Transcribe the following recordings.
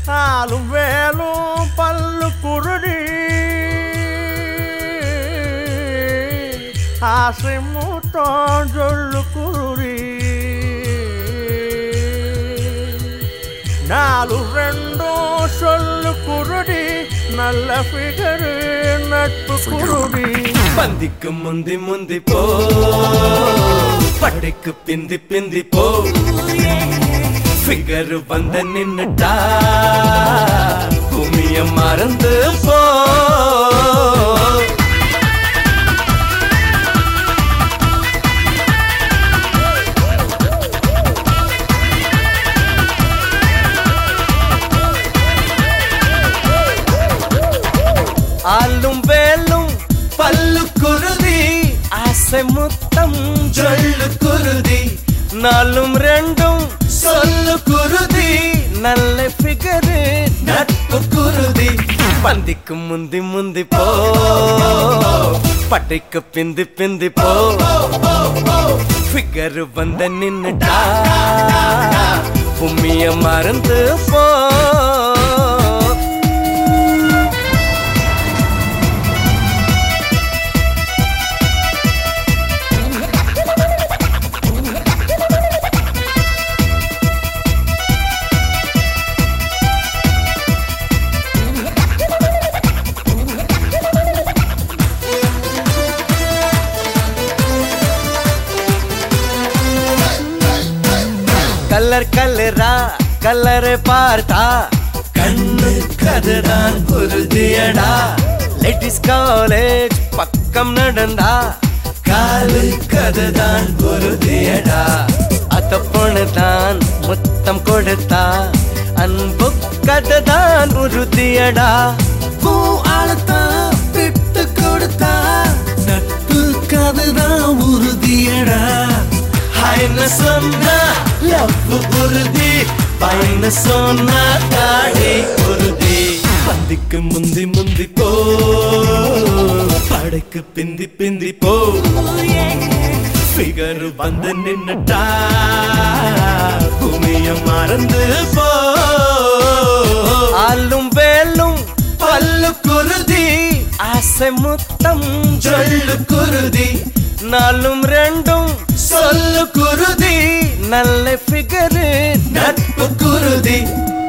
ஆளும் வேலும் பல்லு குருடி ஆசை மூட்டம் சொல்லு குருடி நாலு ரெண்டும் சொல்லு குருடி நல்ல ஃபிகரு நட்பு குருடி பந்திக்கு முந்தி முந்தி போ படைக்கு பிந்தி பிந்தி போ ஃபிகர் வந்த நின்னுட்டா பூமிய மறந்து போ ஆளும் வேலும் பல்லு குருதி ஆசை முத்தம் சொல்லு குருதி நாலும் ரெண்டும் சொல்லு குருதி நல்ல ஃபிகரு நட்பு குருதி பந்திக்கு முந்தி முந்தி போ பட்டைக்கு பிந்தி பிந்தி போ ஃபிகரு வந்த நின்னுட்டா பூமிய மறந்து போ கலர் கலரா கலரை பார்த்தா கண்ணு கதுதான் குருதியடா லேடிஸ் காலேஜ் பக்கம் நடந்தா காலு கதுதான் குருதியடா அத்த பொண்ணுதான் முத்தம் கொடுத்தா அன்பு கதுதான் உறுதியடா பூ ஆளத்தான் விட்டு கொடுத்தா நட்பு கதுதான் உறுதியடா ஹைன சொன்னா லவ் உறுதி பைன சொன்னா தாடி உறுதி பந்திக்கு முந்தி முந்தி போ படைக்கு பிந்தி பிந்தி போ ஃபிகர் வந்து நின்னுட்டா பூமிய மறந்து போ ஆளும் வேலும் பல்லு குருதி ஆசை முத்தம் சொல்லு குருதி நாலும் ரெண்டும் சொல்லு குருதி நல்ல ஃபிகரு நட்பு குருதி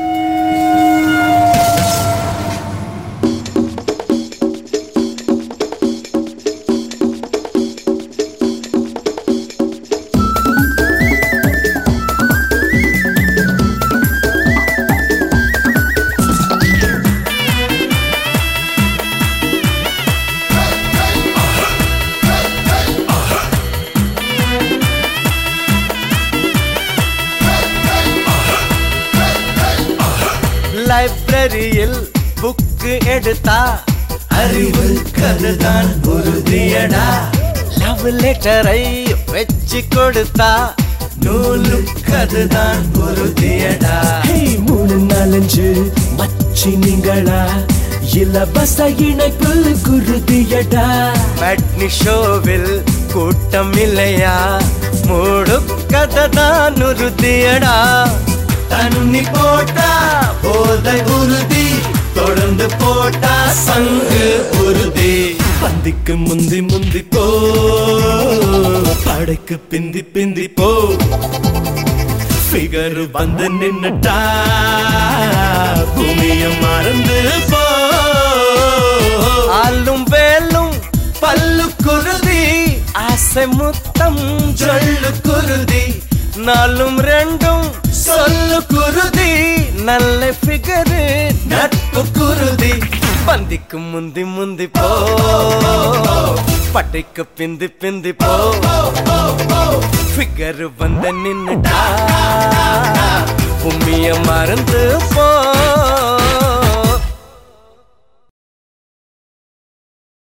லைப்ரரியில் புக்கு எடுத்தா அறிவு கதுதான் உறுதியடா லவ் லெட்டரை வச்சு கொடுத்தா நூலு கதுதான் உறுதியடா 3 4 மச்சி நீங்களா இலவச இணைப்பு குருதியடா மேட்னி ஷோவில் கூட்டம் இல்லையா மூடு கதுதான் உறுதியடா தண்ணி போட்டா போதை உறுதி தொடர்ந்து போட்டா சங்கு உறுதி பந்திக்கு முந்தி முந்தி போ படைக்கு பிந்தி பிந்தி போ ஃபிகர் வந்து நின்னுட்டா பூமிய மறந்து போ ஆளும் வேலும் பல்லு குருதி ஆசை முத்தம் சொல்லு குருதி நாலும் ரெண்டும் சொல்லு குருதி நல்ல ஃபிகரு நட்பு குருதி பந்திக்கு முந்தி முந்தி போ பட்டைக்கு பிந்தி பிந்தி போ ஃபிகர் வந்து நின்னுட்டா பூமிய மறந்து போ